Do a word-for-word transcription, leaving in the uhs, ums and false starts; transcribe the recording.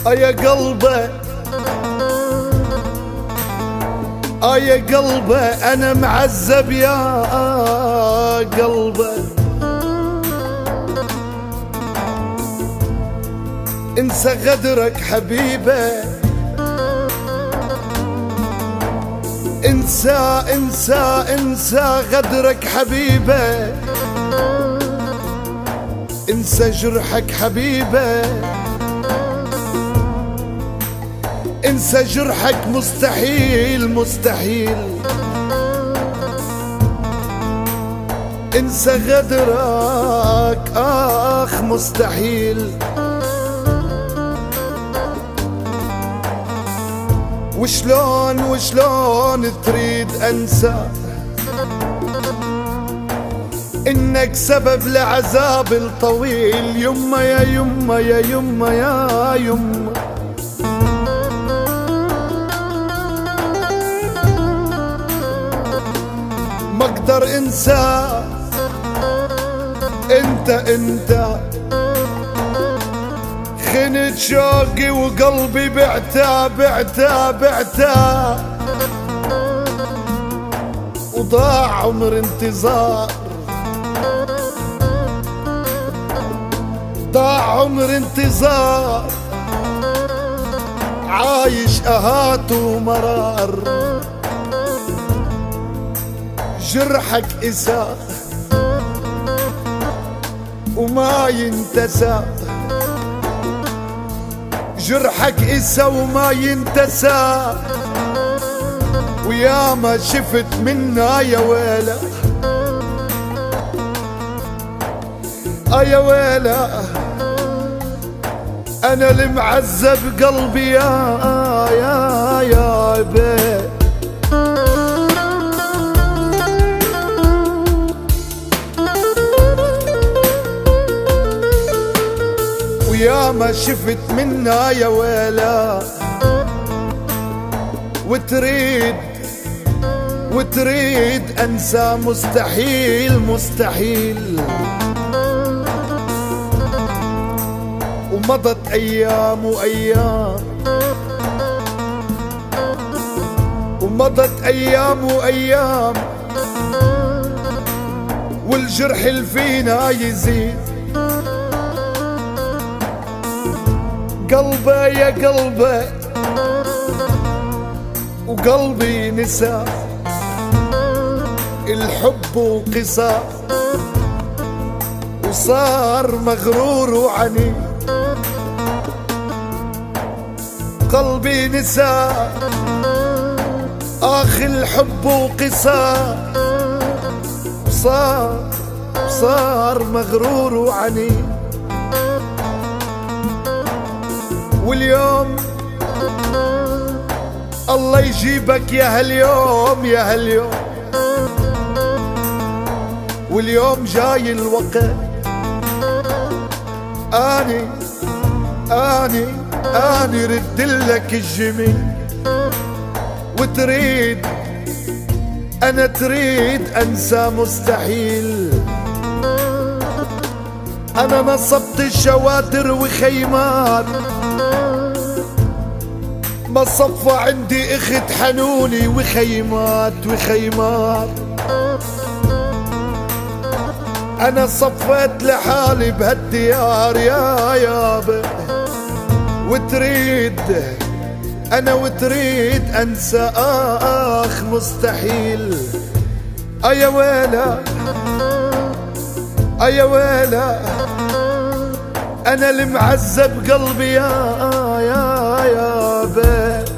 يا قلبه يا قلبه انا معذب يا قلبه. انسى غدرك حبيبه، انسى انسى انسى غدرك حبيبه، انسى جرحك حبيبه، انسى جرحك مستحيل مستحيل، انسى غدرك اخ مستحيل. وشلون وشلون تريد انسى انك سبب لعذاب الطويل، يما يا يما يا يما يا يما. ما اقدر انسى انت انت خنت شوقي وقلبي بعتا بعتا بعتا، وضاع عمر انتظار، ضاع عمر انتظار، عايش اهات ومرار. جرحك إساء وما ينتسى، جرحك إسا وما ينتسى، ويا ما شفت منا يا ويلا يا ويلا. أنا المعذب قلبي يا يا يا بيه. ويا ما شفت منا يا ويلا، وتريد وتريد انسى مستحيل مستحيل. ومضت ايام وايام، ومضت ايام وايام، والجرح اللي فينا يزيد. قلبه يا قلبه وقلبي نسى الحب وقصة، وصار مغرور وعنيد. قلبي نسى آخ الحب وقصة، وصار صار مغرور وعنيد. واليوم الله يجيبك يا هاليوم يا هاليوم، واليوم جاي الوقت اني اني اني ردلك الجميل. وتريد انا تريد انسى مستحيل. انا نصبت الشواتر وخيمات، ما صفى عندي اخت حنوني وخيمات وخيمات. انا صفيت لحالي بهالديار يا يابا. وتريد انا وتريد انسى اخ مستحيل. ايا ويلا ايا ويلا، انا المعذب قلبي يا يا يا بيه.